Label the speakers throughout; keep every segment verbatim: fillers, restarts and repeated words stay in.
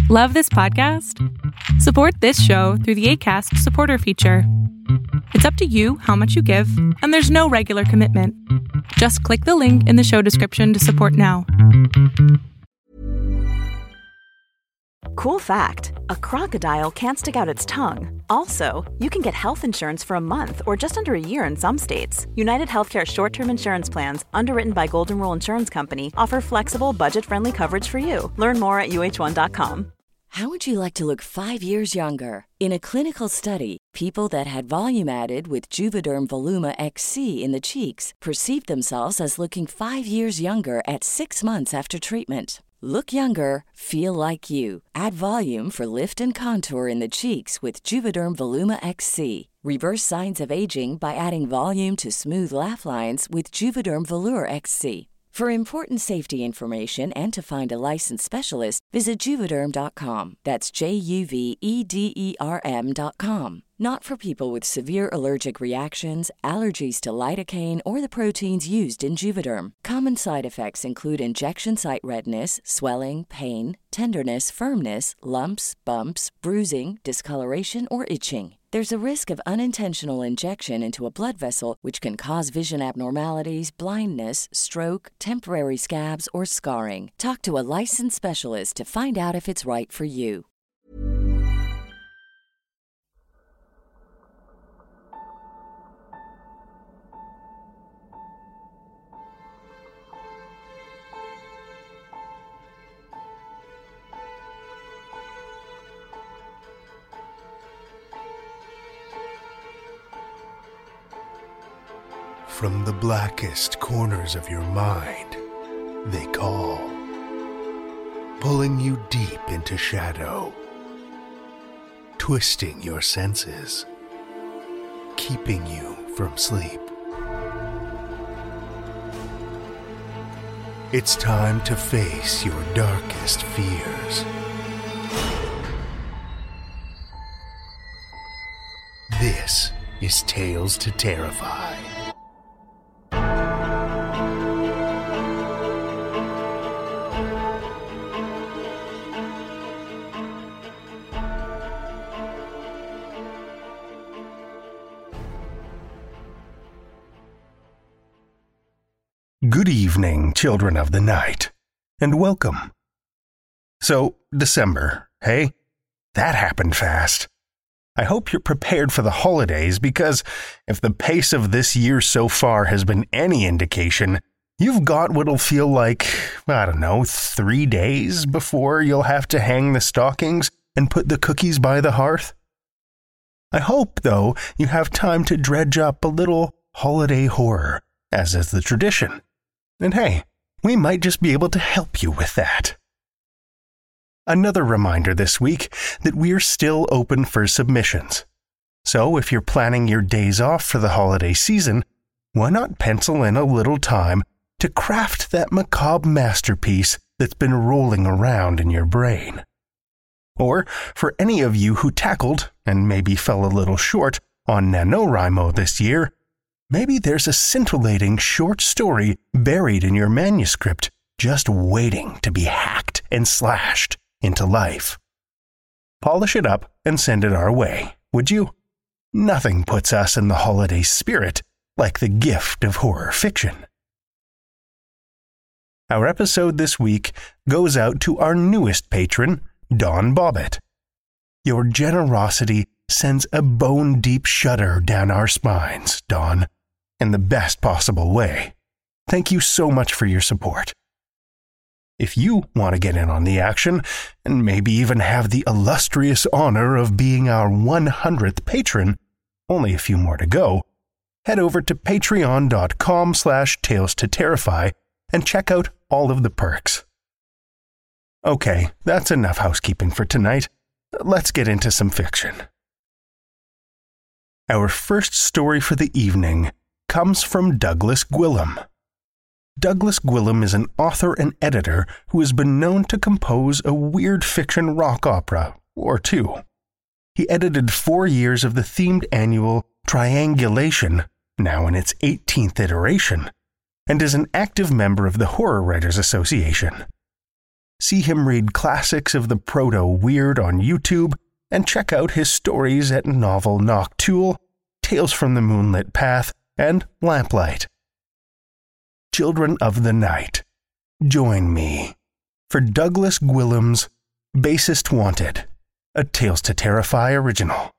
Speaker 1: Love this podcast? Support this show through the Acast supporter feature. It's up to you how much you give, and there's no regular commitment. Just click the link in the show description to support now.
Speaker 2: Cool fact, a crocodile can't stick out its tongue. Also, you can get health insurance for a month or just under a year in some states. United Healthcare short-term insurance plans, underwritten by Golden Rule Insurance Company, offer flexible, budget-friendly coverage for you. Learn more at U H one dot com.
Speaker 3: How would you like to look five years younger? In a clinical study, people that had volume added with Juvederm Voluma X C in the cheeks perceived themselves as looking five years younger at six months after treatment. Look younger, feel like you. Add volume for lift and contour in the cheeks with Juvederm Voluma X C. Reverse signs of aging by adding volume to smooth laugh lines with Juvederm Volure X C. For important safety information and to find a licensed specialist, visit Juvederm dot com. That's J U V E D E R M dot com. Not for people with severe allergic reactions, allergies to lidocaine, or the proteins used in Juvederm. Common side effects include injection site redness, swelling, pain, tenderness, firmness, lumps, bumps, bruising, discoloration, or itching. There's a risk of unintentional injection into a blood vessel, which can cause vision abnormalities, blindness, stroke, temporary scabs, or scarring. Talk to a licensed specialist to find out if it's right for you.
Speaker 4: From the blackest corners of your mind, they call, pulling you deep into shadow, twisting your senses, keeping you from sleep. It's time to face your darkest fears. This is Tales to Terrify. Good evening, children of the night, and welcome. So, December, hey? That happened fast. I hope you're prepared for the holidays because if the pace of this year so far has been any indication, you've got what'll feel like, I don't know, three days before you'll have to hang the stockings and put the cookies by the hearth. I hope, though, you have time to dredge up a little holiday horror, as is the tradition. And hey, we might just be able to help you with that. Another reminder this week that we're still open for submissions. So if you're planning your days off for the holiday season, why not pencil in a little time to craft that macabre masterpiece that's been rolling around in your brain? Or for any of you who tackled, and maybe fell a little short, on NaNoWriMo this year, maybe there's a scintillating short story buried in your manuscript just waiting to be hacked and slashed into life. Polish it up and send it our way, would you? Nothing puts us in the holiday spirit like the gift of horror fiction. Our episode this week goes out to our newest patron, Dawn Bobbitt. Your generosity sends a bone-deep shudder down our spines, Dawn, in the best possible way. Thank you so much for your support. If you want to get in on the action, and maybe even have the illustrious honor of being our one hundredth patron, only a few more to go, head over to patreon.com slash tales to terrify and check out all of the perks. Okay, that's enough housekeeping for tonight. Let's get into some fiction. Our first story for the evening comes from Douglas Gwillim. Douglas Gwillim is an author and editor who has been known to compose a weird fiction rock opera or two. He edited four years of the themed annual Triangulation, now in its eighteenth iteration, and is an active member of the Horror Writers Association. see him read classics of the proto-weird on YouTube, and check out his stories at Novel Noctule, Tales from the Moonlit Path, and Lamplight. Children of the Night, join me for Douglas Gwillim's Bassist Wanted, a Tales to Terrify original.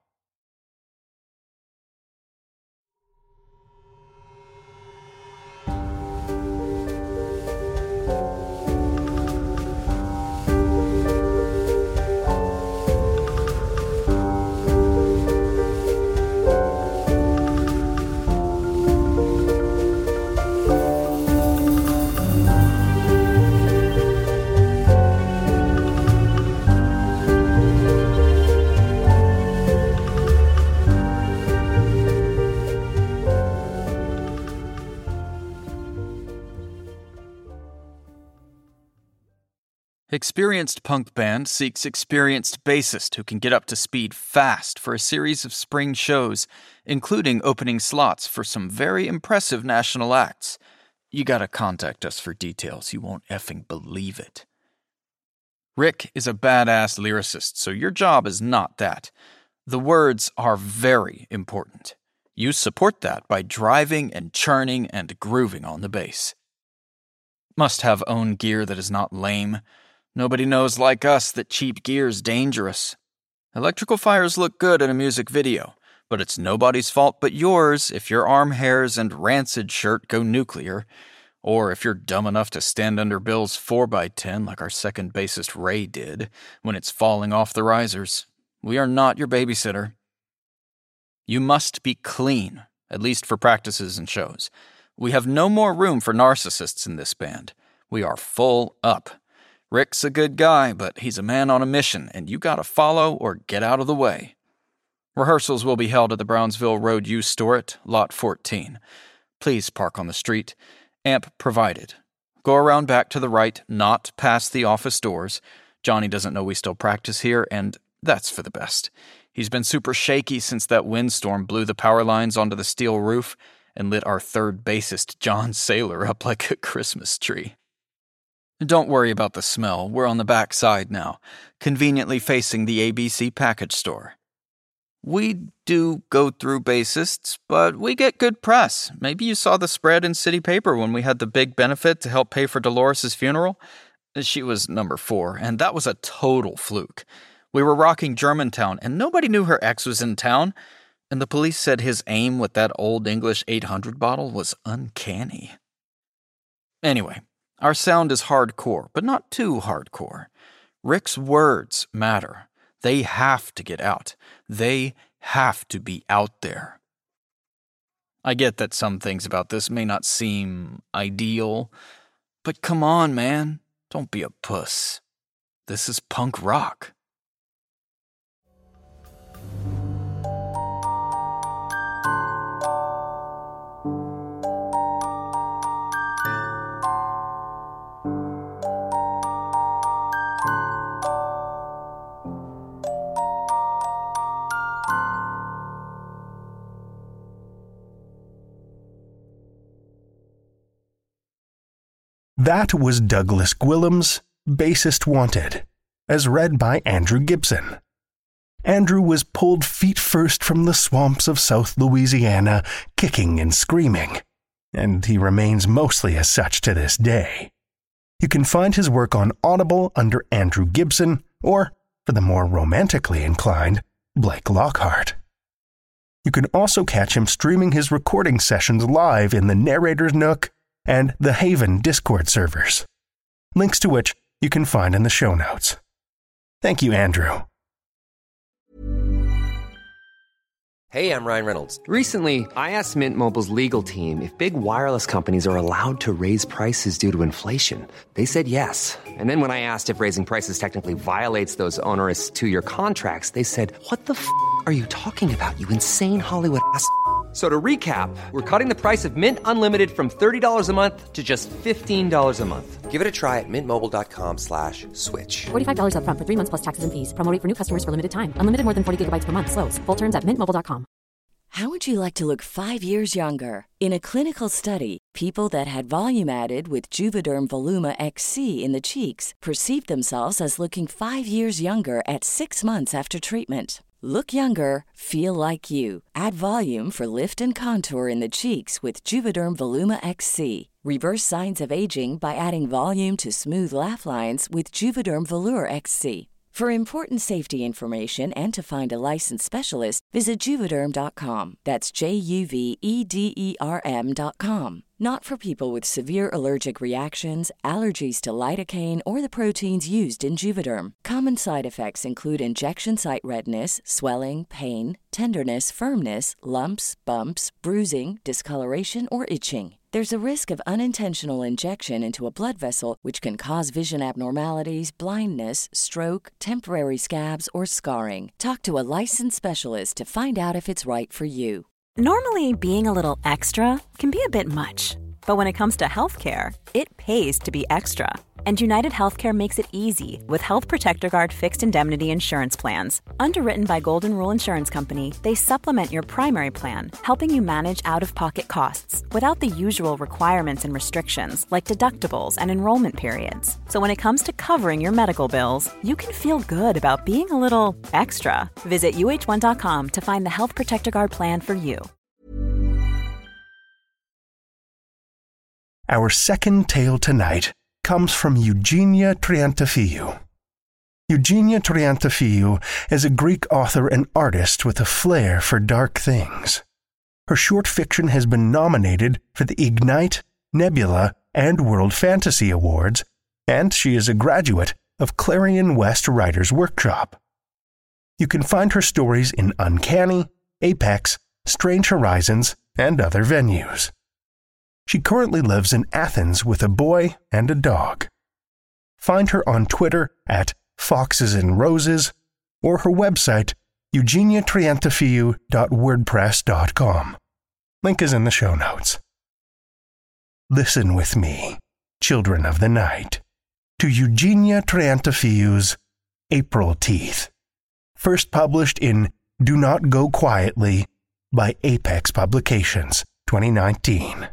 Speaker 5: Experienced Punk Band seeks experienced bassist who can get up to speed fast for a series of spring shows, including opening slots for some very impressive national acts. You gotta contact us for details, you won't effing believe it. Rick is a badass lyricist, so your job is not that. The words are very important. You support that by driving and churning and grooving on the bass. Must have own gear that is not lame. Nobody knows like us that cheap gear's dangerous. Electrical fires look good in a music video, but it's nobody's fault but yours if your arm hairs and rancid shirt go nuclear, or if you're dumb enough to stand under Bill's four by ten like our second bassist Ray did when it's falling off the risers. We are not your babysitter. You must be clean, at least for practices and shows. We have no more room for narcissists in this band. We are full up. Rick's a good guy, but he's a man on a mission, and you gotta follow or get out of the way. Rehearsals will be held at the Brownsville Road U Store at Lot fourteen. Please park on the street. Amp provided. Go around back to the right, not past the office doors. Johnny doesn't know we still practice here, and that's for the best. He's been super shaky since that windstorm blew the power lines onto the steel roof and lit our third bassist, John Saylor, up like a Christmas tree. Don't worry about the smell. We're on the back side now, conveniently facing the A B C package store. We do go through bassists, but we get good press. Maybe you saw the spread in City Paper when we had the big benefit to help pay for Dolores' funeral. She was number four, and that was a total fluke. We were rocking Germantown, and nobody knew her ex was in town, and the police said his aim with that Old English eight hundred bottle was uncanny. Anyway, our sound is hardcore, but not too hardcore. Rick's words matter. They have to get out. They have to be out there. I get that some things about this may not seem ideal, but come on, man. Don't be a puss. This is punk rock.
Speaker 4: That was Douglas Gwillim's Bassist Wanted, as read by Andrew Gibson. Andrew was pulled feet first from the swamps of South Louisiana, kicking and screaming, and he remains mostly as such to this day. You can find his work on Audible under Andrew Gibson, or, for the more romantically inclined, Blake Lockhart. You can also catch him streaming his recording sessions live in the Narrator's Nook and the Haven Discord servers, links to which you can find in the show notes. Thank you, Andrew.
Speaker 6: Hey, I'm Ryan Reynolds. Recently, I asked Mint Mobile's legal team if big wireless companies are allowed to raise prices due to inflation. They said yes. And then when I asked if raising prices technically violates those onerous two-year contracts, they said, "What the f*** are you talking about, you insane Hollywood ass f- So to recap, we're cutting the price of Mint Unlimited from thirty dollars a month to just fifteen dollars a month. Give it a try at mintmobile.com slash switch.
Speaker 7: forty-five dollars up front for three months plus taxes and fees. Promo rate for new customers for limited time. Unlimited more than forty gigabytes per month. Slows full terms at mint mobile dot com.
Speaker 3: How would you like to look five years younger? In a clinical study, people that had volume added with Juvederm Voluma X C in the cheeks perceived themselves as looking five years younger at six months after treatment. Look younger, feel like you. Add volume for lift and contour in the cheeks with Juvederm Voluma X C. Reverse signs of aging by adding volume to smooth laugh lines with Juvederm Volure X C. For important safety information and to find a licensed specialist, visit Juvederm dot com. That's J U V E D E R M dot com. Not for people with severe allergic reactions, allergies to lidocaine, or the proteins used in Juvederm. Common side effects include injection site redness, swelling, pain, tenderness, firmness, lumps, bumps, bruising, discoloration, or itching. There's a risk of unintentional injection into a blood vessel, which can cause vision abnormalities, blindness, stroke, temporary scabs, or scarring. Talk to a licensed specialist to find out if it's right for you.
Speaker 2: Normally, being a little extra can be a bit much, but when it comes to healthcare, it pays to be extra. And United Healthcare makes it easy with Health Protector Guard fixed indemnity insurance plans. Underwritten by Golden Rule Insurance Company, they supplement your primary plan, helping you manage out-of-pocket costs without the usual requirements and restrictions like deductibles and enrollment periods. So when it comes to covering your medical bills, you can feel good about being a little extra. Visit U H one dot com to find the Health Protector Guard plan for you.
Speaker 4: Our second tale tonight comes from Eugenia Triantafillou. Eugenia Triantafillou is a Greek author and artist with a flair for dark things. Her short fiction has been nominated for the Ignite, Nebula, and World Fantasy Awards, and she is a graduate of Clarion West Writers' Workshop. You can find her stories in Uncanny, Apex, Strange Horizons, and other venues. She currently lives in Athens with a boy and a dog. Find her on Twitter at Foxes and Roses or her website eugenia triantafillou dot wordpress dot com. Link is in the show notes. Listen with me, children of the night, to Eugenia Triantafillou's April Teeth, first published in Do Not Go Quietly by Apex Publications, twenty nineteen.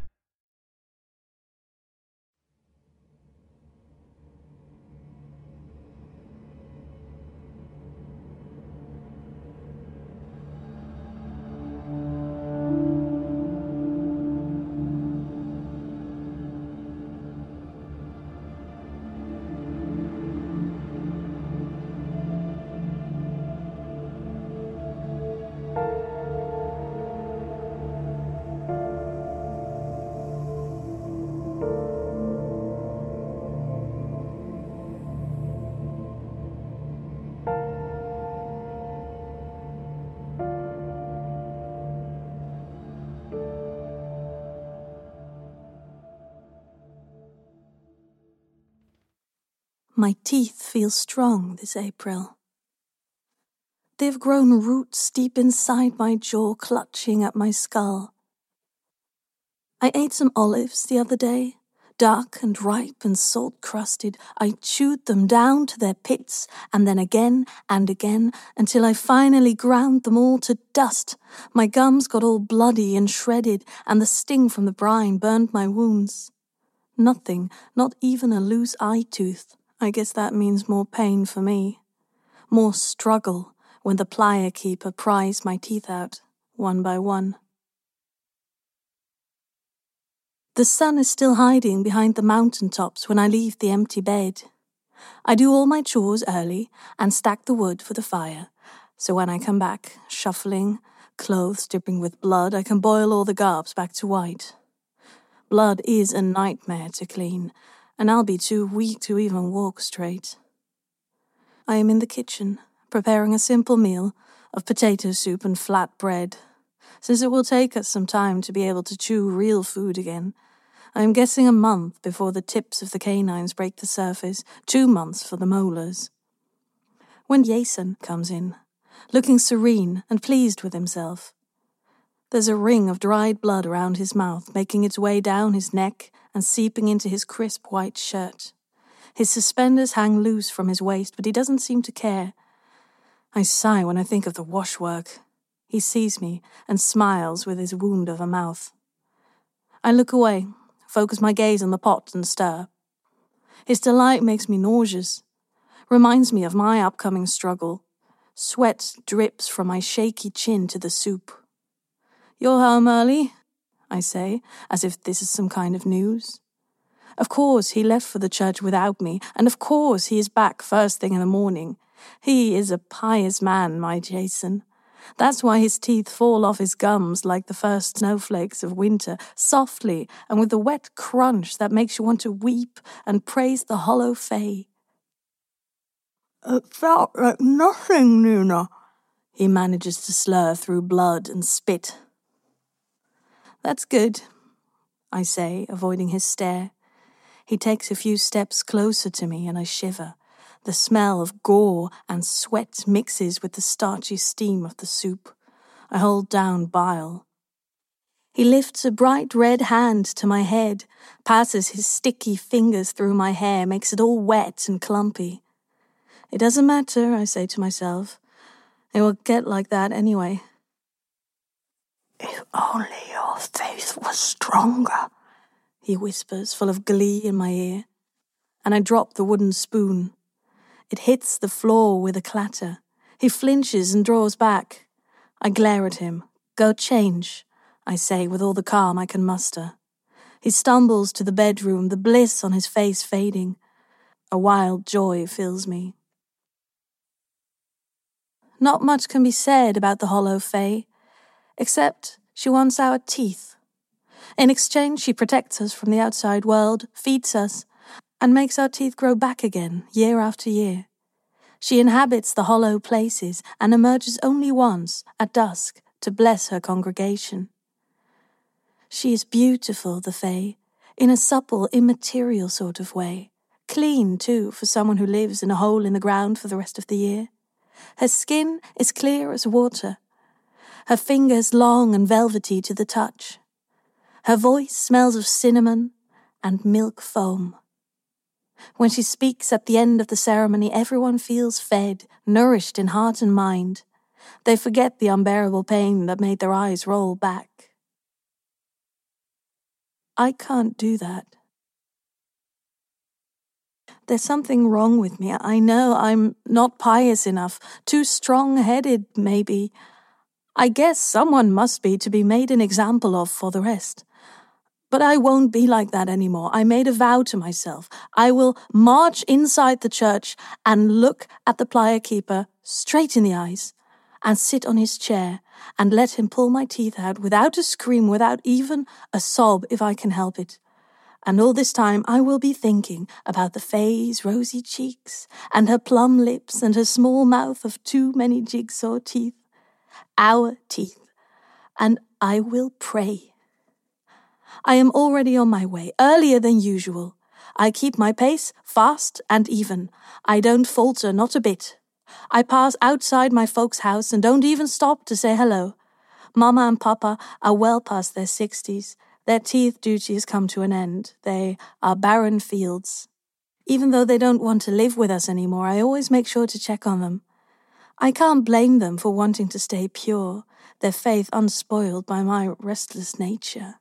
Speaker 7: My teeth feel strong this April. They've grown roots deep inside my jaw, clutching at my skull. I ate some olives the other day, dark and ripe and salt-crusted. I chewed them down to their pits, and then again and again, until I finally ground them all to dust. My gums got all bloody and shredded, and the sting from the brine burned my wounds. Nothing, not even a loose eye tooth. I guess that means more pain for me. More struggle when the plier keeper pries my teeth out, one by one. The sun is still hiding behind the mountain tops when I leave the empty bed. I do all my chores early and stack the wood for the fire, so when I come back, shuffling, clothes dripping with blood, I can boil all the garbs back to white. Blood is a nightmare to clean, and I'll be too weak to even walk straight. I am in the kitchen, preparing a simple meal of potato soup and flat bread. Since it will take us some time to be able to chew real food again, I am guessing a month before the tips of the canines break the surface, two months for the molars. When Jason comes in, looking serene and pleased with himself, there's a ring of dried blood around his mouth, making its way down his neck and seeping into his crisp white shirt. His suspenders hang loose from his waist, but he doesn't seem to care. I sigh when I think of the washwork. He sees me and smiles with his wound of a mouth. I look away, focus my gaze on the pot and stir. His delight makes me nauseous, reminds me of my upcoming struggle. Sweat drips from my shaky chin to the soup. "You're home early," I say, as if this is some kind of news. Of course he left for the church without me, and of course he is back first thing in the morning. He is a pious man, my Jason. That's why his teeth fall off his gums like the first snowflakes of winter, softly and with a wet crunch that makes you want to weep and praise the hollow Fae. "It felt like nothing, Nina," he manages to slur through blood and spit. "That's good," I say, avoiding his stare. He takes a few steps closer to me and I shiver. The smell of gore and sweat mixes with the starchy steam of the soup. I hold down bile. He lifts a bright red hand to my head, passes his sticky fingers through my hair, makes it all wet and clumpy. It doesn't matter, I say to myself. It will get like that anyway. "If only your faith was stronger," he whispers, full of glee in my ear. And I drop the wooden spoon. It hits the floor with a clatter. He flinches and draws back. I glare at him. "Go change," I say with all the calm I can muster. He stumbles to the bedroom, the bliss on his face fading. A wild joy fills me. Not much can be said about the hollow Fae, except she wants our teeth. In exchange, she protects us from the outside world, feeds us, and makes our teeth grow back again, year after year. She inhabits the hollow places and emerges only once, at dusk, to bless her congregation. She is beautiful, the Fae, in a supple, immaterial sort of way. Clean, too, for someone who lives in a hole in the ground for the rest of the year. Her skin is clear as water. Her fingers long and velvety to the touch. Her voice smells of cinnamon and milk foam. When she speaks at the end of the ceremony, everyone feels fed, nourished in heart and mind. They forget the unbearable pain that made their eyes roll back. I can't do that. There's something wrong with me. I know I'm not pious enough, too strong-headed, maybe. I guess someone must be to be made an example of for the rest. But I won't be like that anymore. I made a vow to myself. I will march inside the church and look at the plier keeper straight in the eyes and sit on his chair and let him pull my teeth out without a scream, without even a sob if I can help it. And all this time I will be thinking about the Fae's rosy cheeks and her plum lips and her small mouth of too many jigsaw teeth. Our teeth. And I will pray. I am already on my way, earlier than usual. I keep my pace fast and even. I don't falter, not a bit. I pass outside my folks' house and don't even stop to say hello. Mama and Papa are well past their sixties. Their teeth duty has come to an end. They are barren fields. Even though they don't want to live with us anymore, I always make sure to check on them. I can't blame them for wanting to stay pure, their faith unspoiled by my restless nature.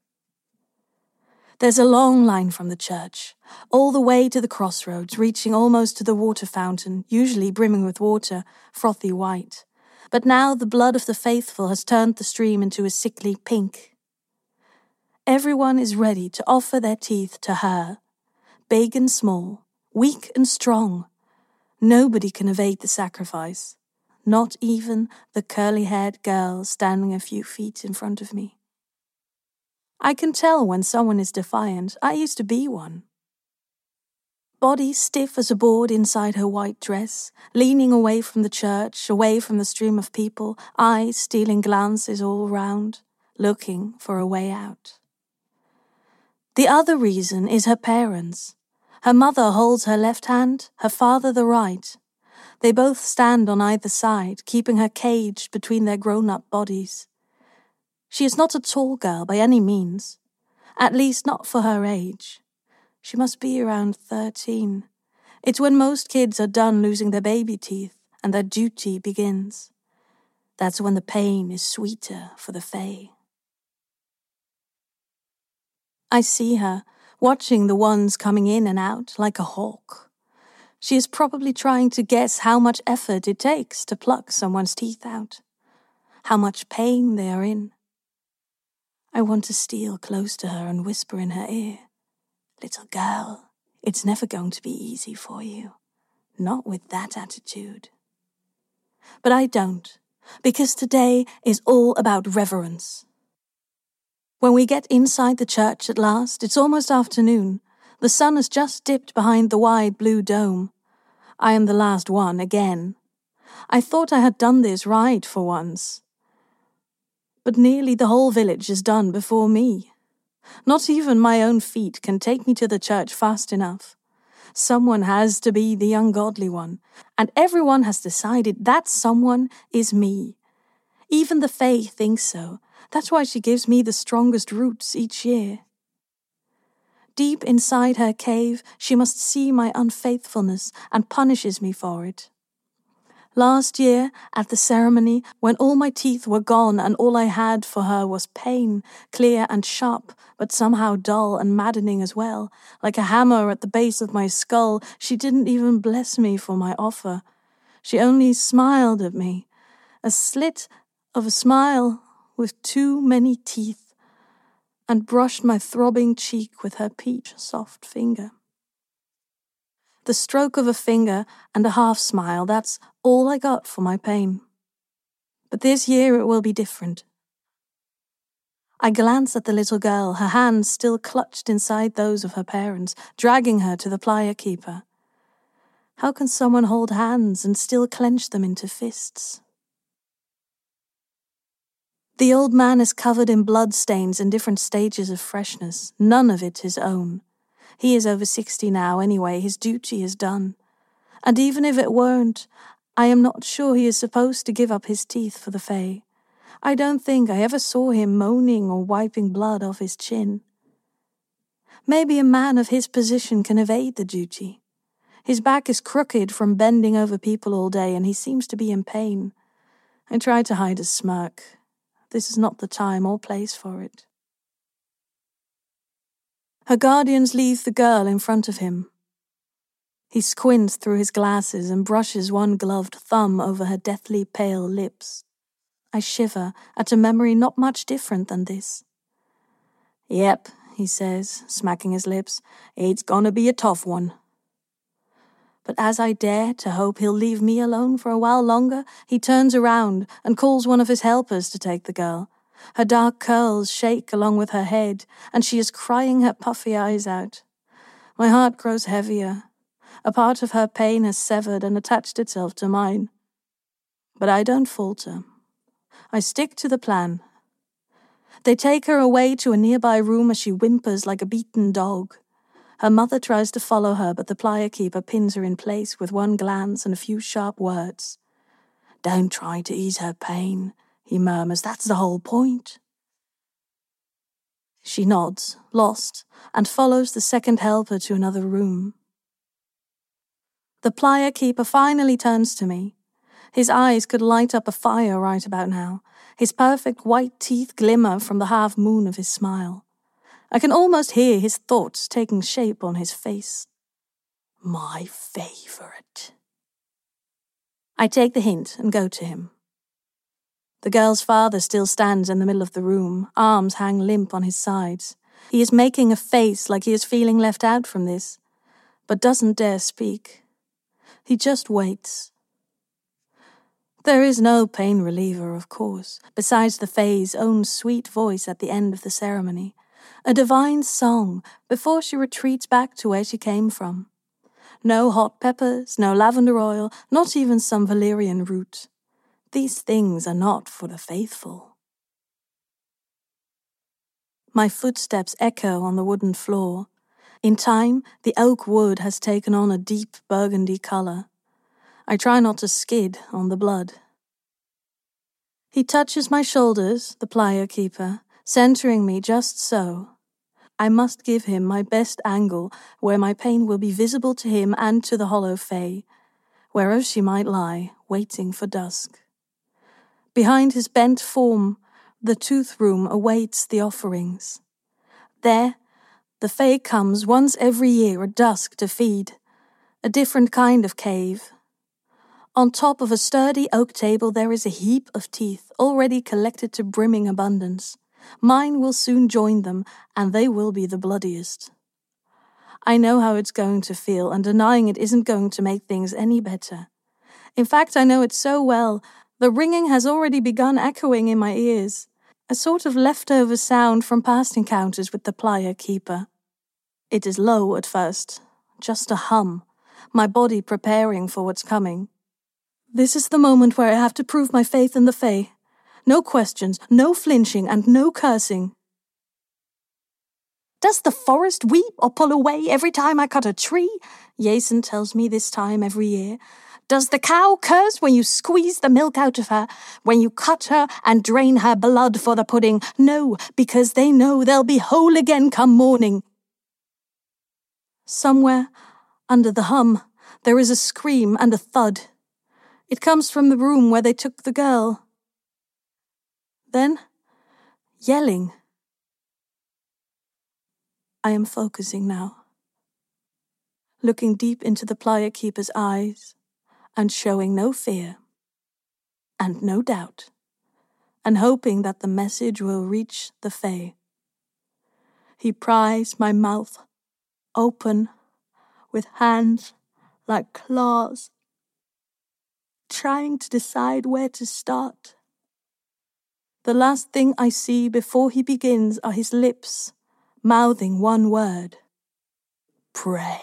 Speaker 7: There's a long line from the church, all the way to the crossroads, reaching almost to the water fountain, usually brimming with water, frothy white. But now the blood of the faithful has turned the stream into a sickly pink. Everyone is ready to offer their teeth to her, big and small, weak and strong. Nobody can evade the sacrifice, not even the curly-haired girl standing a few feet in front of me. I can tell when someone is defiant. I used to be one. Body stiff as a board inside her white dress, leaning away from the church, away from the stream of people, eyes stealing glances all round, looking for a way out. The other reason is her parents. Her mother holds her left hand, her father the right. They both stand on either side, keeping her caged between their grown-up bodies. She is not a tall girl by any means, at least not for her age. She must be around thirteen. It's when most kids are done losing their baby teeth and their duty begins. That's when the pain is sweeter for the Fae. I see her, watching the ones coming in and out like a hawk. She is probably trying to guess how much effort it takes to pluck someone's teeth out, how much pain they are in. I want to steal close to her and whisper in her ear, "Little girl, it's never going to be easy for you. Not with that attitude." But I don't, because today is all about reverence. When we get inside the church at last, it's almost afternoon. The sun has just dipped behind the wide blue dome. I am the last one again. I thought I had done this right for once. But nearly the whole village is done before me. Not even my own feet can take me to the church fast enough. Someone has to be the ungodly one, and everyone has decided that someone is me. Even the Fae thinks so. That's why she gives me the strongest roots each year. Deep inside her cave, she must see my unfaithfulness and punishes me for it. Last year, at the ceremony, when all my teeth were gone and all I had for her was pain, clear and sharp, but somehow dull and maddening as well, like a hammer at the base of my skull, she didn't even bless me for my offer. She only smiled at me, a slit of a smile with too many teeth, and brushed my throbbing cheek with her peach soft finger. The stroke of a finger and a half smile, that's all I got for my pain. But this year it will be different. I glance at the little girl, her hands still clutched inside those of her parents, dragging her to the plier keeper. How can someone hold hands and still clench them into fists? The old man is covered in blood stains in different stages of freshness, none of it his own. He is over sixty now anyway, his duty is done. And even if it weren't, I am not sure he is supposed to give up his teeth for the Fae. I don't think I ever saw him moaning or wiping blood off his chin. Maybe a man of his position can evade the duty. His back is crooked from bending over people all day, and he seems to be in pain. I try to hide a smirk. This is not the time or place for it. Her guardians leave the girl in front of him. He squints through his glasses and brushes one gloved thumb over her deathly pale lips. I shiver at a memory not much different than this. "Yep," he says, smacking his lips, "it's gonna be a tough one." But as I dare to hope he'll leave me alone for a while longer, he turns around and calls one of his helpers to take the girl. Her dark curls shake along with her head, and she is crying her puffy eyes out. My heart grows heavier. A part of her pain has severed and attached itself to mine. But I don't falter. I stick to the plan. They take her away to a nearby room as she whimpers like a beaten dog. Her mother tries to follow her, but the plier keeper pins her in place with one glance and a few sharp words. "Don't try to ease her pain," he murmurs. "That's the whole point." She nods, lost, and follows the second helper to another room. The plier keeper finally turns to me. His eyes could light up a fire right about now. His perfect white teeth glimmer from the half moon of his smile. I can almost hear his thoughts taking shape on his face. My favorite. I take the hint and go to him. The girl's father still stands in the middle of the room, arms hang limp on his sides. He is making a face like he is feeling left out from this, but doesn't dare speak. He just waits. There is no pain reliever, of course, besides the Fae's own sweet voice at the end of the ceremony, a divine song before she retreats back to where she came from. No hot peppers, no lavender oil, not even some valerian root. These things are not for the faithful. My footsteps echo on the wooden floor. In time, the oak wood has taken on a deep burgundy color. I try not to skid on the blood. He touches my shoulders, the plier keeper, centering me just so. I must give him my best angle where my pain will be visible to him and to the hollow Fae, wherever she might lie, waiting for dusk. Behind his bent form, the tooth room awaits the offerings. There, the Fae comes once every year at dusk to feed, a different kind of cave. On top of a sturdy oak table there is a heap of teeth, already collected to brimming abundance. Mine will soon join them, and they will be the bloodiest. I know how it's going to feel, and denying it isn't going to make things any better. In fact, I know it so well. The ringing has already begun echoing in my ears, a sort of leftover sound from past encounters with the Playa Keeper. It is low at first, just a hum, my body preparing for what's coming. This is the moment where I have to prove my faith in the Fae. No questions, no flinching, and no cursing. Does the forest weep or pull away every time I cut a tree? Jason tells me this time every year. Does the cow curse when you squeeze the milk out of her, when you cut her and drain her blood for the pudding? No, because they know they'll be whole again come morning. Somewhere, under the hum, there is a scream and a thud. It comes from the room where they took the girl. Then, yelling. I am focusing now, looking deep into the Playa Keeper's eyes, and showing no fear, and no doubt, and hoping that the message will reach the Fae. He pries my mouth open, with hands like claws, trying to decide where to start. The last thing I see before he begins are his lips, mouthing one word. Pray.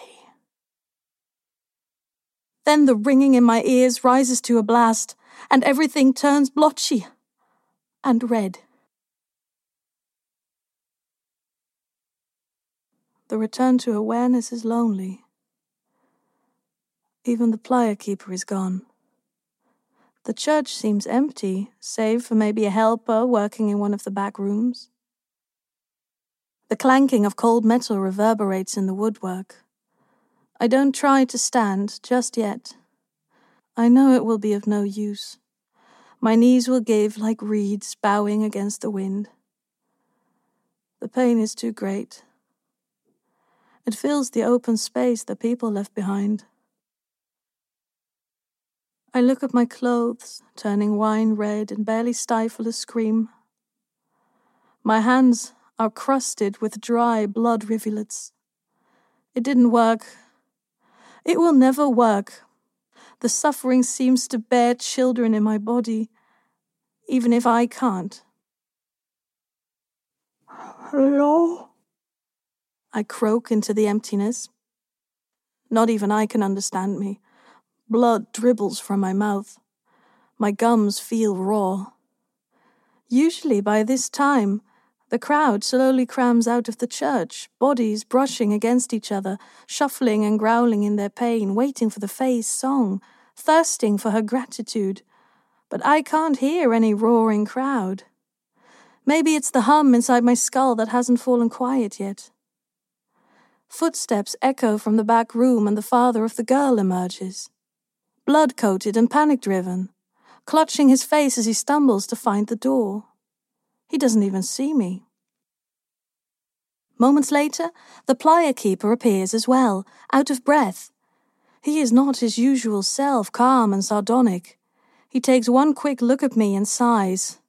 Speaker 7: Then the ringing in my ears rises to a blast, and everything turns blotchy and red. The return to awareness is lonely. Even the Playa Keeper is gone. The church seems empty, save for maybe a helper working in one of the back rooms. The clanking of cold metal reverberates in the woodwork. I don't try to stand just yet. I know it will be of no use. My knees will give like reeds bowing against the wind. The pain is too great. It fills the open space the people left behind. I look at my clothes, turning wine red, and barely stifle a scream. My hands are crusted with dry blood rivulets. It didn't work. It will never work. The suffering seems to bear children in my body, even if I can't. Hello? I croak into the emptiness. Not even I can understand me. Blood dribbles from my mouth. My gums feel raw. Usually by this time, the crowd slowly crams out of the church, bodies brushing against each other, shuffling and growling in their pain, waiting for the Fae's song, thirsting for her gratitude. But I can't hear any roaring crowd. Maybe it's the hum inside my skull that hasn't fallen quiet yet. Footsteps echo from the back room, and the father of the girl emerges. Blood-coated and panic-driven, clutching his face as he stumbles to find the door. He doesn't even see me. Moments later, the Playa Keeper appears as well, out of breath. He is not his usual self, calm and sardonic. He takes one quick look at me and sighs.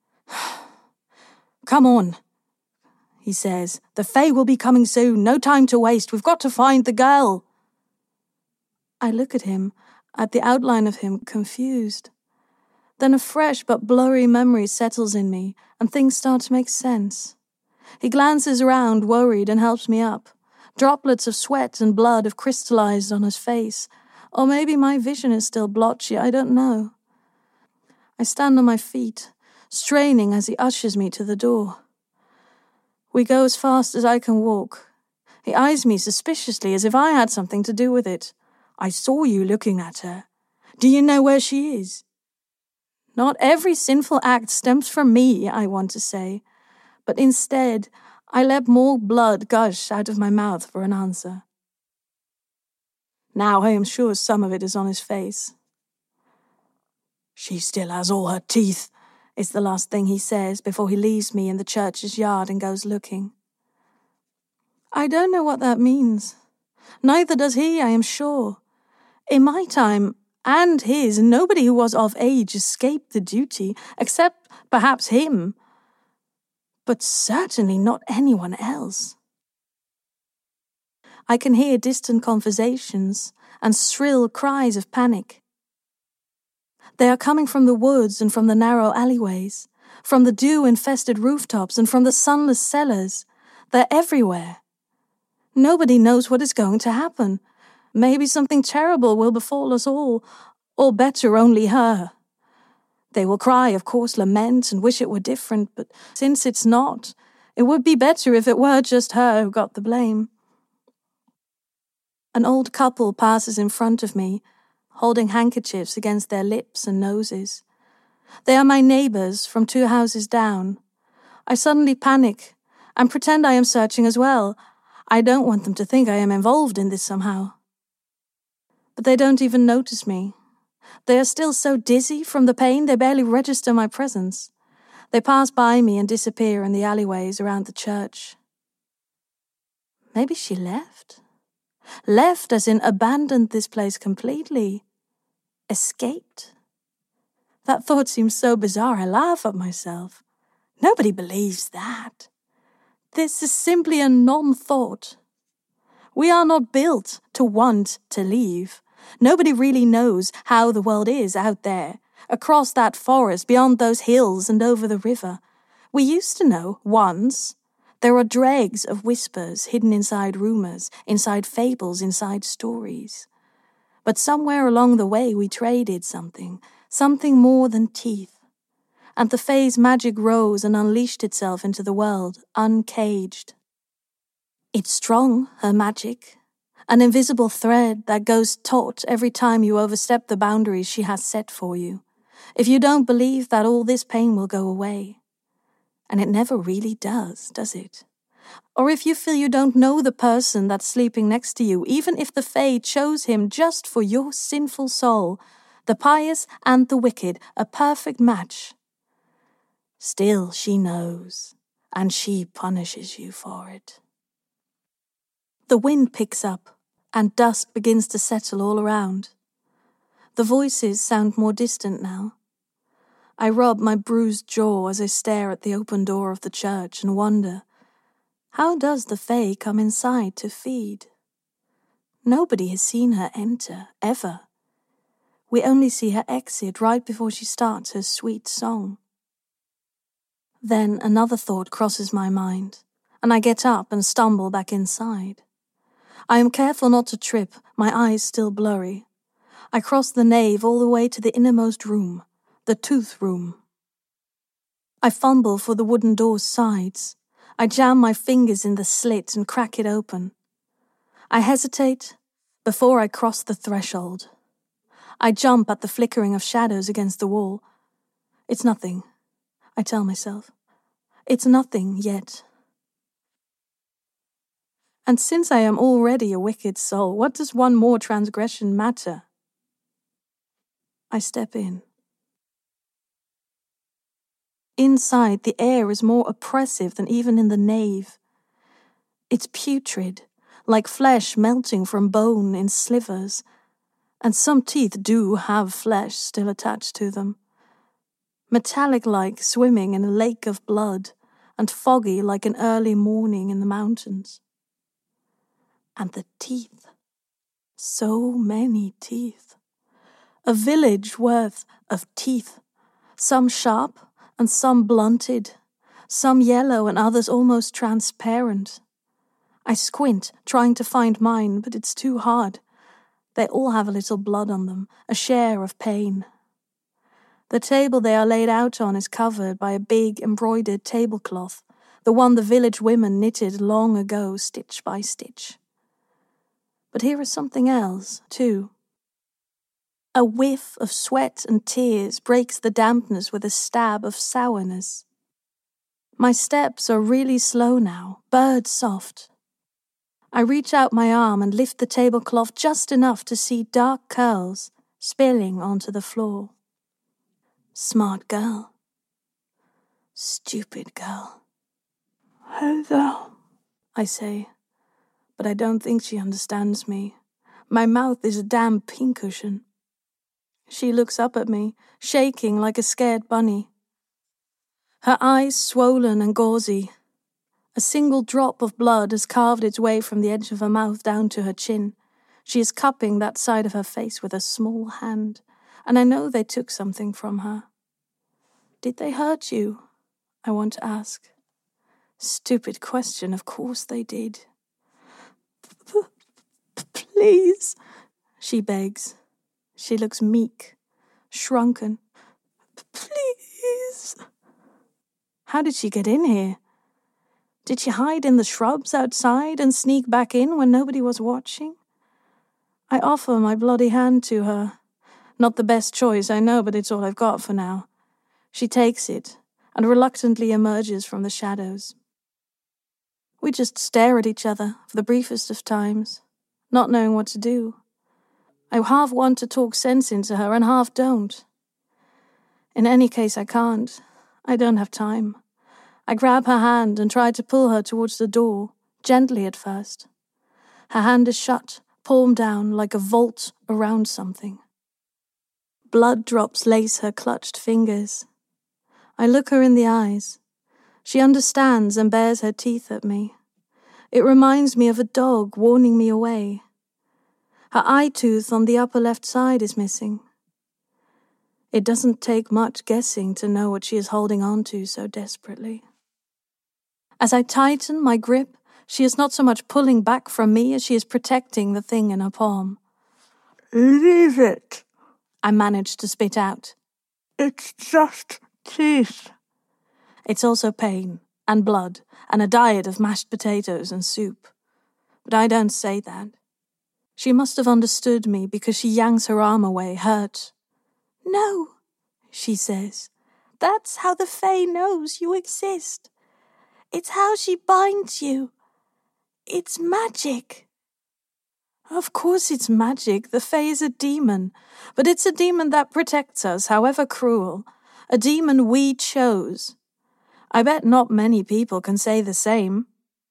Speaker 7: Come on, he says. The Fae will be coming soon. No time to waste. We've got to find the girl. I look at him, at the outline of him, confused. Then a fresh but blurry memory settles in me, and things start to make sense. He glances around, worried, and helps me up. Droplets of sweat and blood have crystallized on his face. Or maybe my vision is still blotchy, I don't know. I stand on my feet, straining as he ushers me to the door. We go as fast as I can walk. He eyes me suspiciously, as if I had something to do with it. I saw you looking at her. Do you know where she is? Not every sinful act stems from me, I want to say, but instead, I let more blood gush out of my mouth for an answer. Now I am sure some of it is on his face. "She still has all her teeth," is the last thing he says before he leaves me in the church's yard and goes looking. I don't know what that means. Neither does he, I am sure. In my time, and his, nobody who was of age escaped the duty, except perhaps him, but certainly not anyone else. I can hear distant conversations and shrill cries of panic. They are coming from the woods and from the narrow alleyways, from the dew-infested rooftops and from the sunless cellars. They're everywhere. Nobody knows what is going to happen. Maybe something terrible will befall us all, or better, only her. They will cry, of course, lament and wish it were different, but since it's not, it would be better if it were just her who got the blame. An old couple passes in front of me, holding handkerchiefs against their lips and noses. They are my neighbours from two houses down. I suddenly panic and pretend I am searching as well. I don't want them to think I am involved in this somehow. But they don't even notice me. They are still so dizzy from the pain they barely register my presence. They pass by me and disappear in the alleyways around the church. Maybe she left? Left as in abandoned this place completely. Escaped? That thought seems so bizarre I laugh at myself. Nobody believes that. This is simply a non-thought. We are not built to want to leave. Nobody really knows how the world is out there, across that forest, beyond those hills and over the river. We used to know once. There are dregs of whispers hidden inside rumours, inside fables, inside stories. But somewhere along the way we traded something, something more than teeth. And the Fae's magic rose and unleashed itself into the world, uncaged. It's strong, her magic, an invisible thread that goes taut every time you overstep the boundaries she has set for you. If you don't believe that all this pain will go away. And it never really does, does it? Or if you feel you don't know the person that's sleeping next to you, even if the Fae chose him just for your sinful soul, the pious and the wicked, a perfect match. Still she knows, and she punishes you for it. The wind picks up, and dusk begins to settle all around. The voices sound more distant now. I rub my bruised jaw as I stare at the open door of the church and wonder, how does the Fae come inside to feed? Nobody has seen her enter, ever. We only see her exit right before she starts her sweet song. Then another thought crosses my mind, and I get up and stumble back inside. I am careful not to trip, my eyes still blurry. I cross the nave all the way to the innermost room, the tooth room. I fumble for the wooden door's sides. I jam my fingers in the slit and crack it open. I hesitate before I cross the threshold. I jump at the flickering of shadows against the wall. It's nothing, I tell myself. It's nothing yet. And since I am already a wicked soul, what does one more transgression matter? I step in. Inside, the air is more oppressive than even in the nave. It's putrid, like flesh melting from bone in slivers, and some teeth do have flesh still attached to them. Metallic-like swimming in a lake of blood, and foggy like an early morning in the mountains. And the teeth. So many teeth. A village worth of teeth, some sharp and some blunted, some yellow and others almost transparent. I squint, trying to find mine, but it's too hard. They all have a little blood on them, a share of pain. The table they are laid out on is covered by a big embroidered tablecloth, the one the village women knitted long ago, stitch by stitch. But here is something else, too. A whiff of sweat and tears breaks the dampness with a stab of sourness. My steps are really slow now, bird soft. I reach out my arm and lift the tablecloth just enough to see dark curls spilling onto the floor. Smart girl. Stupid girl. Hello, I say, but I don't think she understands me. My mouth is a damn pincushion. She looks up at me, shaking like a scared bunny. Her eyes swollen and gauzy. A single drop of blood has carved its way from the edge of her mouth down to her chin. She is cupping that side of her face with a small hand, and I know they took something from her. Did they hurt you? I want to ask. Stupid question, of course they did. Please, she begs. She looks meek, shrunken. Please. How did she get in here? Did she hide in the shrubs outside and sneak back in when nobody was watching? I offer my bloody hand to her. Not the best choice, I know, but it's all I've got for now. She takes it and reluctantly emerges from the shadows. We just stare at each other for the briefest of times, not knowing what to do. I half want to talk sense into her and half don't. In any case, I can't. I don't have time. I grab her hand and try to pull her towards the door, gently at first. Her hand is shut, palm down, like a vault around something. Blood drops lace her clutched fingers. I look her in the eyes. She understands and bares her teeth at me. It reminds me of a dog warning me away. Her eye tooth on the upper left side is missing. It doesn't take much guessing to know what she is holding on to so desperately. As I tighten my grip, she is not so much pulling back from me as she is protecting the thing in her palm. Leave it, I manage to spit out. It's just teeth. It's also pain, and blood, and a diet of mashed potatoes and soup. But I don't say that. She must have understood me because she yanks her arm away, hurt. No, she says. That's how the Fae knows you exist. It's how she binds you. It's magic. Of course it's magic. The Fae is a demon. But it's a demon that protects us, however cruel. A demon we chose. I bet not many people can say the same.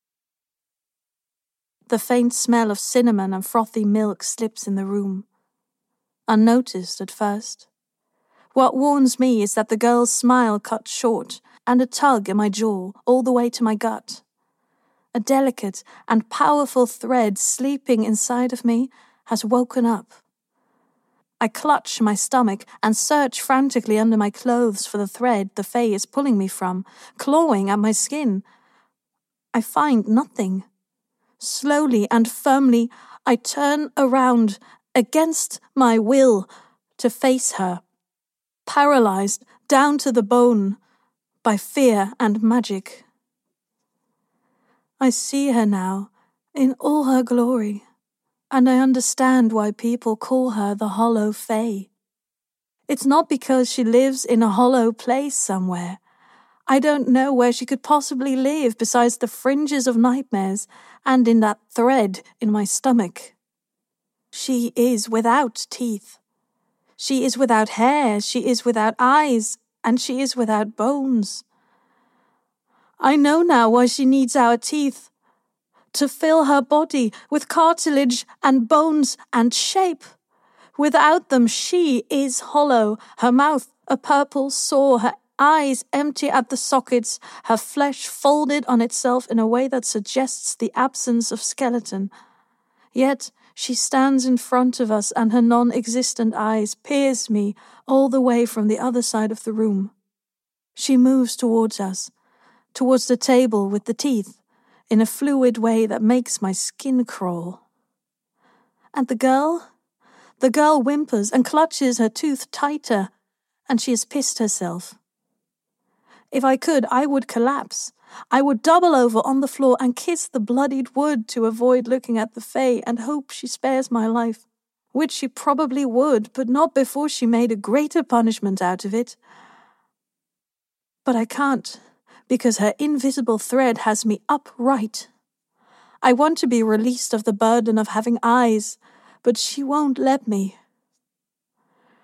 Speaker 7: The faint smell of cinnamon and frothy milk slips in the room. Unnoticed at first. What warns me is that the girl's smile cut short and a tug in my jaw all the way to my gut. A delicate and powerful thread sleeping inside of me has woken up. I clutch my stomach and search frantically under my clothes for the thread the Fae is pulling me from, clawing at my skin. I find nothing. Slowly and firmly, I turn around against my will to face her, paralyzed down to the bone by fear and magic. I see her now in all her glory, and I understand why people call her the Hollow Fae. It's not because she lives in a hollow place somewhere. I don't know where she could possibly live besides the fringes of nightmares and in that thread in my stomach. She is without teeth. She is without hair, she is without eyes, and she is without bones. I know now why she needs our teeth. To fill her body with cartilage and bones and shape. Without them, she is hollow, her mouth a purple sore, her eyes empty at the sockets, her flesh folded on itself in a way that suggests the absence of skeleton. Yet she stands in front of us and her non-existent eyes pierce me all the way from the other side of the room. She moves towards us, towards the table with the teeth, in a fluid way that makes my skin crawl. And the girl? The girl whimpers and clutches her tooth tighter, and she has pissed herself. If I could, I would collapse. I would double over on the floor and kiss the bloodied wood to avoid looking at the Fae and hope she spares my life, which she probably would, but not before she made a greater punishment out of it. But I can't, because her invisible thread has me upright. I want to be released of the burden of having eyes, but she won't let me.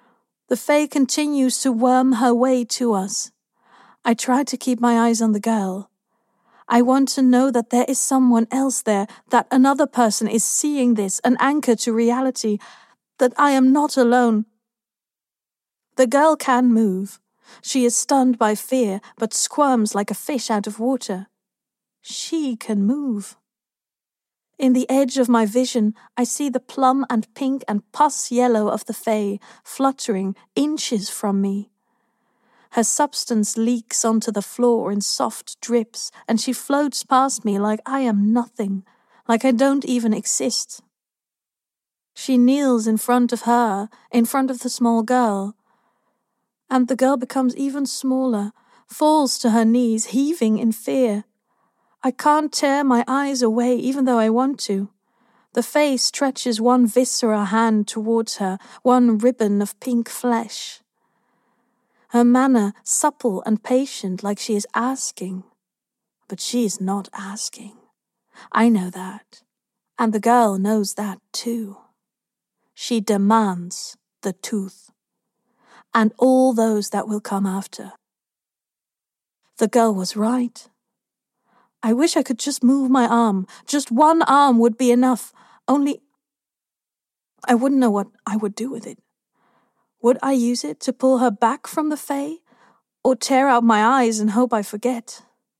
Speaker 7: The Fae continues to worm her way to us. I try to keep my eyes on the girl. I want to know that there is someone else there, that another person is seeing this, an anchor to reality, that I am not alone. The girl can move. She is stunned by fear, but squirms like a fish out of water. She can move. In the edge of my vision, I see the plum and pink and pus yellow of the Fae fluttering inches from me. Her substance leaks onto the floor in soft drips, and she floats past me like I am nothing, like I don't even exist. She kneels in front of her, in front of the small girl, and the girl becomes even smaller, falls to her knees, heaving in fear. I can't tear my eyes away, even though I want to. The Fae stretches one viscera hand towards her, one ribbon of pink flesh. Her manner supple and patient, like she is asking. But she is not asking. I know that. And the girl knows that too. She demands the tooth. And all those that will come after. The girl was right. I wish I could just move my arm. Just one arm would be enough. Only I wouldn't know what I would do with it. Would I use it to pull her back from the Fae? Or tear out my eyes and hope I forget?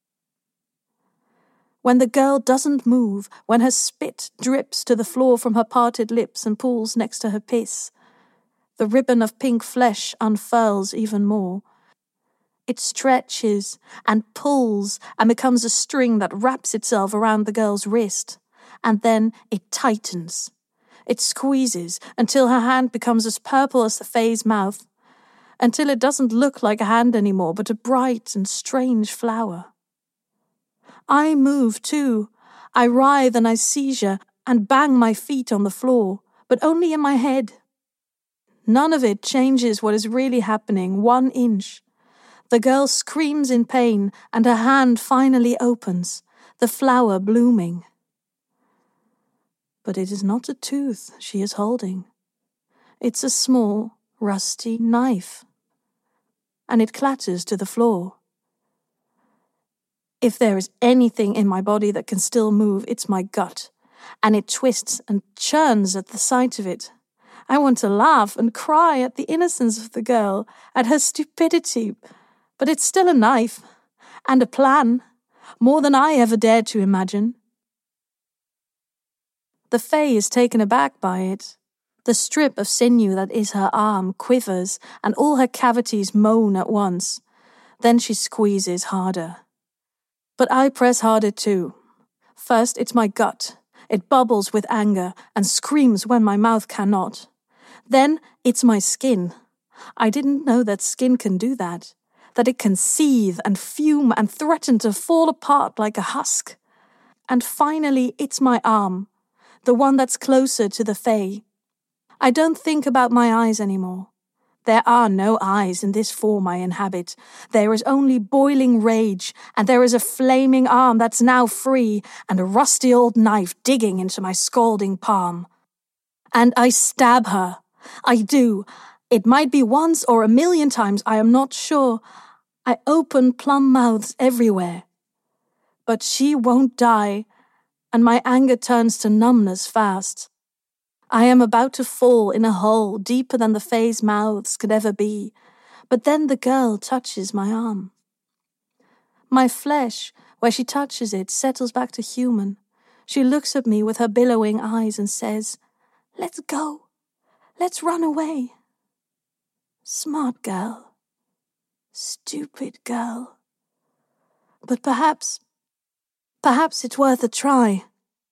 Speaker 7: When the girl doesn't move, when her spit drips to the floor from her parted lips and pools next to her piss, the ribbon of pink flesh unfurls even more. It stretches and pulls and becomes a string that wraps itself around the girl's wrist, and then it tightens. It squeezes until her hand becomes as purple as the Fae's mouth, until it doesn't look like a hand anymore, but a bright and strange flower. I move too. I writhe and I seizure and bang my feet on the floor, but only in my head. None of it changes what is really happening one inch. The girl screams in pain, and her hand finally opens, the flower blooming. But it is not a tooth she is holding. It's a small, rusty knife. And it clatters to the floor. If there is anything in my body that can still move, it's my gut, and it twists and churns at the sight of it. I want to laugh and cry at the innocence of the girl, at her stupidity, but it's still a knife, and a plan, more than I ever dared to imagine. The Fae is taken aback by it. The strip of sinew that is her arm quivers, and all her cavities moan at once. Then she squeezes harder. But I press harder too. First, it's my gut. It bubbles with anger and screams when my mouth cannot. Then, it's my skin. I didn't know that skin can do that. That it can seethe and fume and threaten to fall apart like a husk. And finally, it's my arm. The one that's closer to the Fae. I don't think about my eyes anymore. There are no eyes in this form I inhabit. There is only boiling rage, and there is a flaming arm that's now free, and a rusty old knife digging into my scalding palm. And I stab her. I do. It might be once or a million times, I am not sure. I open plum mouths everywhere. But she won't die, and my anger turns to numbness fast. I am about to fall in a hole deeper than the Fae's mouths could ever be, but then the girl touches my arm. My flesh, where she touches it, settles back to human. She looks at me with her billowing eyes and says, "Let's go. Let's run away." Smart girl. Stupid girl. But perhaps, perhaps it's worth a try.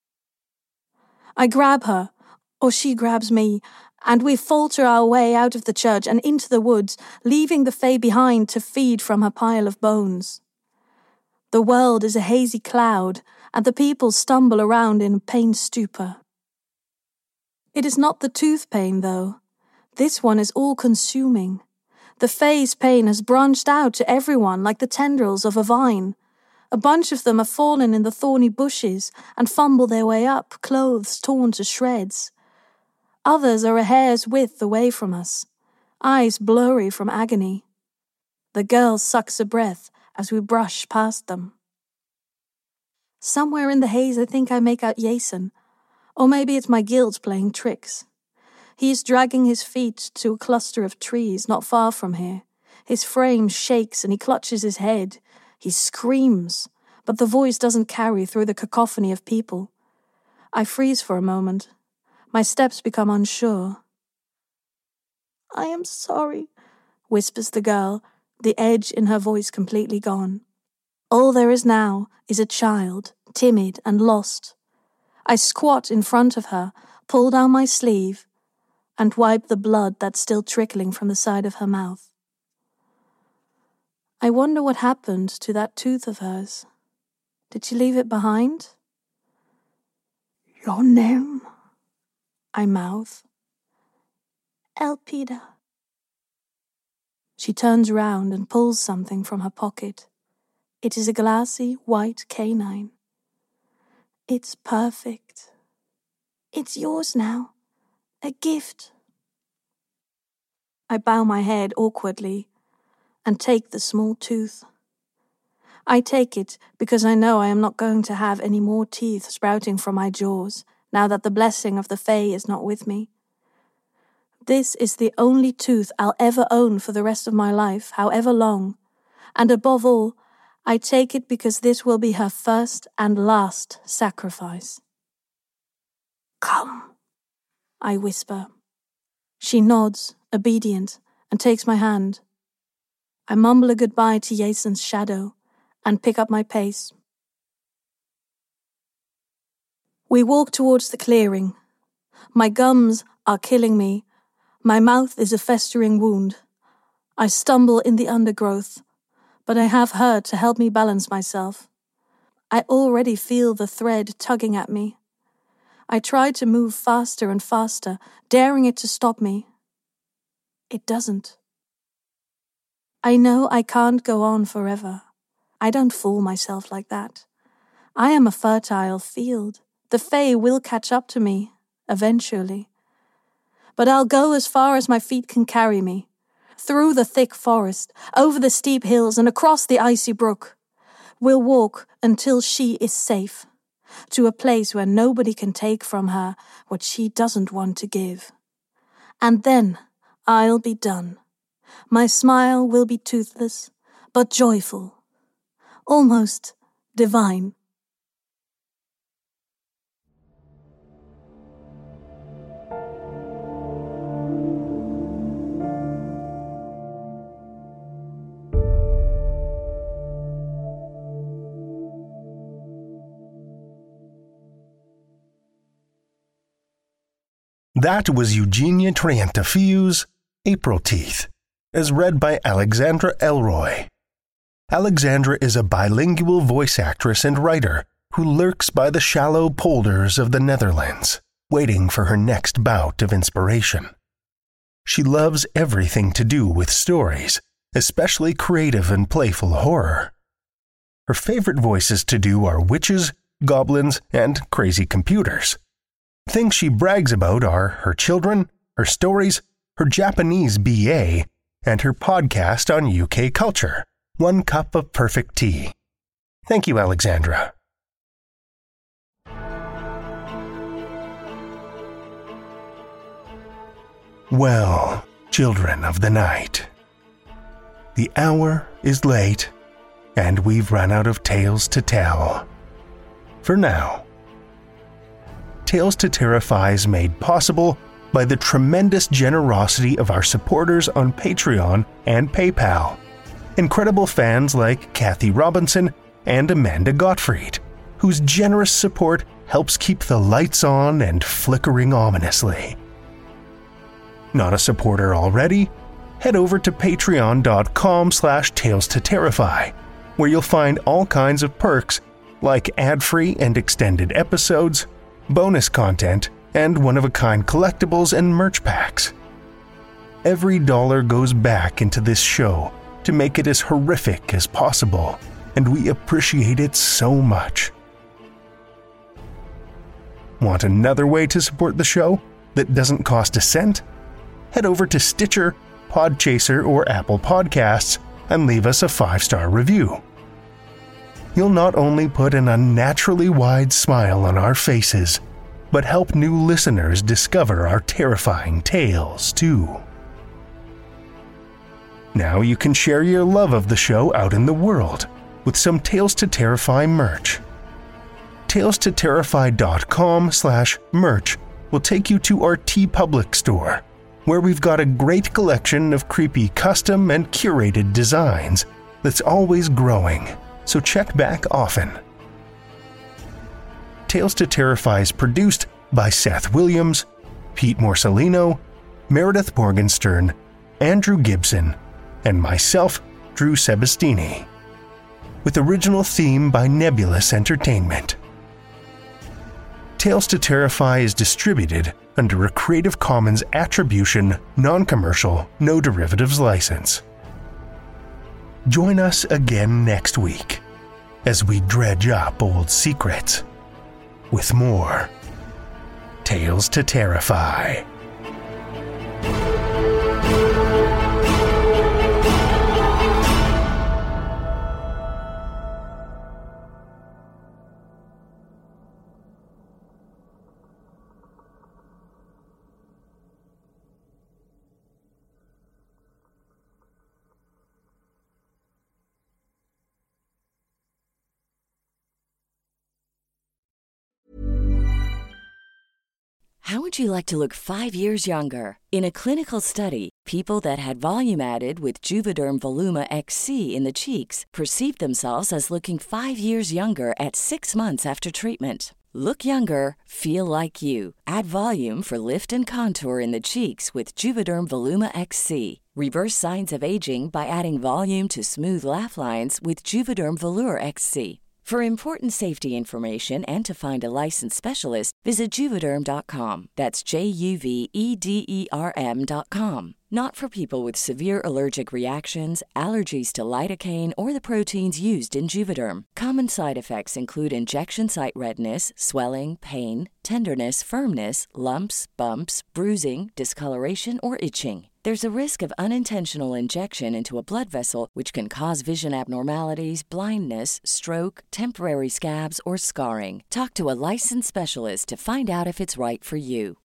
Speaker 7: I grab her, or she grabs me, and we falter our way out of the church and into the woods, leaving the Fae behind to feed from her pile of bones. The world is a hazy cloud, and the people stumble around in pain stupor. It is not the tooth pain, though. This one is all-consuming. The Fae's pain has branched out to everyone like the tendrils of a vine. A bunch of them have fallen in the thorny bushes and fumble their way up, clothes torn to shreds. Others are a hair's width away from us. eyes blurry from agony. The girl sucks a breath as we brush past them. Somewhere in the haze I think I make out Jason, or maybe it's my guilt playing tricks. He is dragging his feet to a cluster of trees not far from here. His frame shakes and he clutches his head. He screams, but the voice doesn't carry through the cacophony of people. I freeze for a moment. My steps become unsure. "I am sorry," whispers the girl, the edge in her voice completely gone. All there is now is a child, timid and lost. I squat in front of her, pull down my sleeve, and wipe the blood that's still trickling from the side of her mouth. I wonder what happened to that tooth of hers. Did she leave it behind? "Your name?" I mouth. "Elpida." She turns round and pulls something from her pocket. It is a glassy white canine. "It's perfect. It's yours now. A gift." I bow my head awkwardly and take the small tooth. I take it because I know I am not going to have any more teeth sprouting from my jaws now that the blessing of the Fae is not with me. This is the only tooth I'll ever own for the rest of my life, however long, and above all, I take it because this will be her first and last sacrifice. "Come," I whisper. She nods, obedient, and takes my hand. I mumble a goodbye to Jason's shadow and pick up my pace. We walk towards the clearing. My gums are killing me. My mouth is a festering wound. I stumble in the undergrowth, but I have her to help me balance myself. I already feel the thread tugging at me. I try to move faster and faster, daring it to stop me. It doesn't. I know I can't go on forever. I don't fool myself like that. I am a fertile field. The Fae will catch up to me, eventually. But I'll go as far as my feet can carry me. Through the thick forest, over the steep hills, and across the icy brook. We'll walk until she is safe, to a place where nobody can take from her what she doesn't want to give. And then I'll be done. My smile will be toothless, but joyful, almost divine.
Speaker 4: That was Eugenia Trientafiu's April Teeth, as read by Alexandra Elroy. Alexandra is a bilingual voice actress and writer who lurks by the shallow polders of the Netherlands, waiting for her next bout of inspiration. She loves everything to do with stories, especially creative and playful horror. Her favorite voices to do are witches, goblins, and crazy computers. Things she brags about are her children, her stories, her Japanese B A, and her podcast on U K culture, One Cup of Perfect Tea. Thank you, Alexandra. Well, children of the night, the hour is late, and we've run out of tales to tell. For now. Tales to Terrify is made possible by the tremendous generosity of our supporters on Patreon and PayPal. Incredible fans like Kathy Robinson and Amanda Gottfried, whose generous support helps keep the lights on and flickering ominously. Not a supporter already? Head over to patreon.com slash tales to terrify, where you'll find all kinds of perks like ad-free and extended episodes, bonus content, and one-of-a-kind collectibles and merch packs. Every dollar goes back into this show to make it as horrific as possible, and we appreciate it so much. Want another way to support the show that doesn't cost a cent? Head over to Stitcher, Podchaser or Apple Podcasts and leave us a five-star review. You'll not only put an unnaturally wide smile on our faces, but help new listeners discover our terrifying tales, too. Now you can share your love of the show out in the world with some Tales to Terrify merch. tales to terrify dot com slash merch will take you to our TeePublic store, where we've got a great collection of creepy custom and curated designs that's always growing, so check back often. Tales to Terrify is produced by Seth Williams, Pete Morcellino, Meredith Morgenstern, Andrew Gibson, and myself, Drew Sebastini, with original theme by Nebulous Entertainment. Tales to Terrify is distributed under a Creative Commons Attribution, Non-Commercial, No Derivatives license. Join us again next week as we dredge up old secrets with more Tales to Terrify.
Speaker 3: How would you like to look five years younger? In a clinical study, people that had volume added with Juvederm Voluma X C in the cheeks perceived themselves as looking five years younger at six months after treatment. Look younger, feel like you. Add volume for lift and contour in the cheeks with Juvederm Voluma X C. Reverse signs of aging by adding volume to smooth laugh lines with Juvederm Volure X C. For important safety information and to find a licensed specialist, visit Juvederm dot com. That's J U V E D E R M dot com. Not for people with severe allergic reactions, allergies to lidocaine, or the proteins used in Juvederm. Common side effects include injection site redness, swelling, pain, tenderness, firmness, lumps, bumps, bruising, discoloration, or itching. There's a risk of unintentional injection into a blood vessel, which can cause vision abnormalities, blindness, stroke, temporary scabs, or scarring. Talk to a licensed specialist to find out if it's right for you.